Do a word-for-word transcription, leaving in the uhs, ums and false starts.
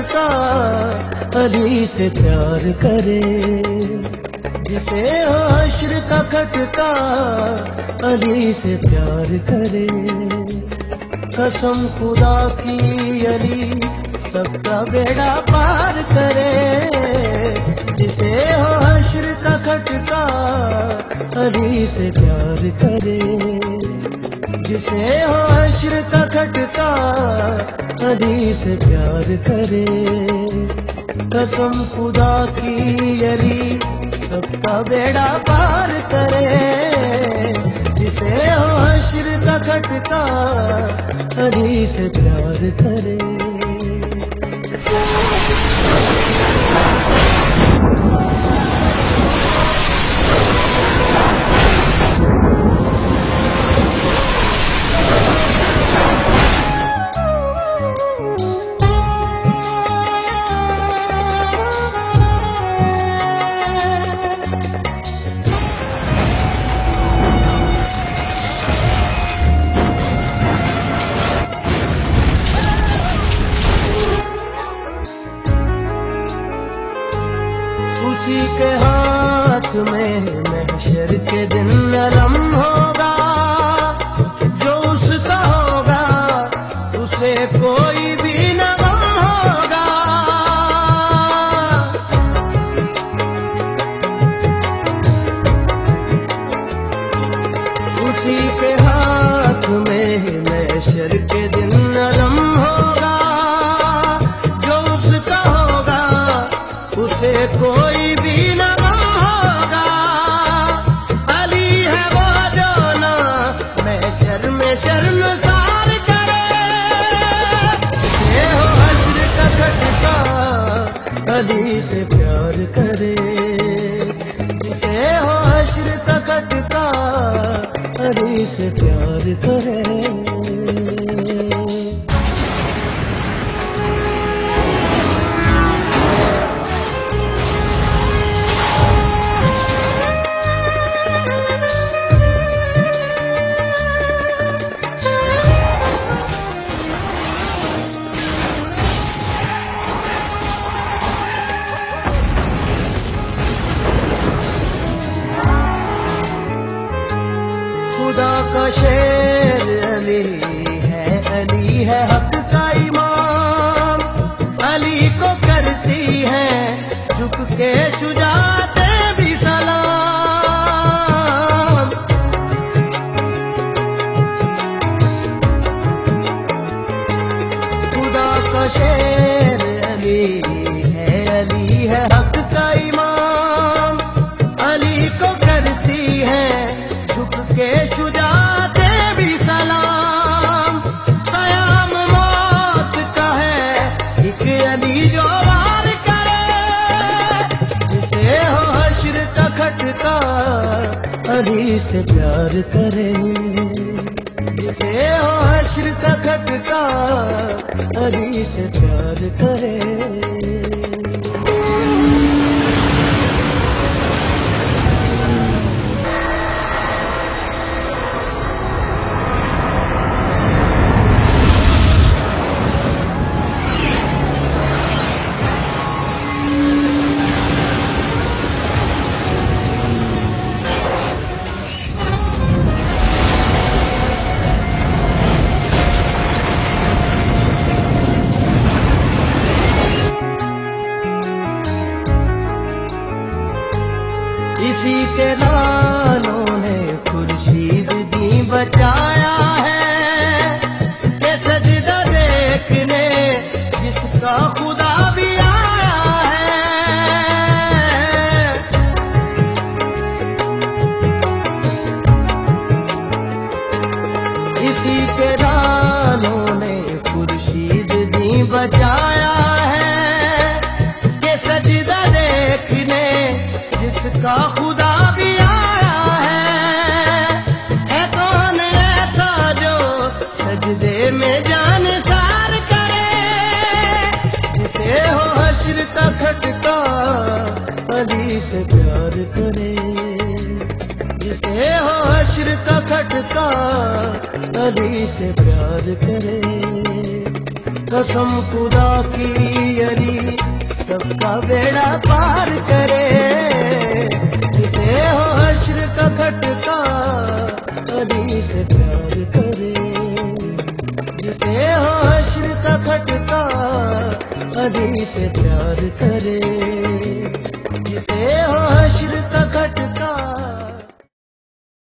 खटका अली से प्यार करे, जिसे हश्र का खटका अली से प्यार करे। कसम खुदा की अली सबका बेड़ा पार करे, जिसे हश्र का खटका अली से प्यार करे, जिसे हश्र का खटका अली से प्यार करे। कसम खुदा की अली सबका बेड़ा पार करे, जिसे हश्र का खटका अली से प्यार करे। उसी के हाथ में महशर के दिन अलम होगा, जो उसका होगा उसे कोई भी न गम होगा। उसी के हाथ में महशर के दिन अलम होगा, जो उसका होगा उसे कोई भी न गम होगा। अली है वो जो ना महशर में शर्मसार करे, ये हो हश्र का खटका अली से प्यार करे, जिसे हो हश्र का खटका अली से प्यार करे। खुदा का शेर अली है, अली है हक का इमाम, अली को करती है झुक के शुजाते भी सलाम। खुदा का शेर अली है, अली है हक का इमाम, अली को करती है के शुजाते भी सलाम। कयाम मौत का है एक अली जो वार करे, जिसे हो हश्र का खटका अली से प्यार करे, जिसे हो हश्र का खटका अली से प्यार करे। इसी के लालों ने खुर्शीद दी बचाया है, के सजदा देखने जिसका खुदा भी आया है। इसी के लालों ने खुर्शीद दी बचाया है, के सजदा देखने जिसका खुदा भी आया है। है कौन ऐसा जो सजदे में जान सार करे, जिसे हो हश्र का खटका अली से प्यार करे, जिसे हो हश्र का खटका अली से प्यार करे। कसम खुदा की अली सबका बेड़ा पार करे, जिसे हो हश्र का खटका अली से प्यार करे, जिसे हो हश्र का खटका अली से प्यार करे।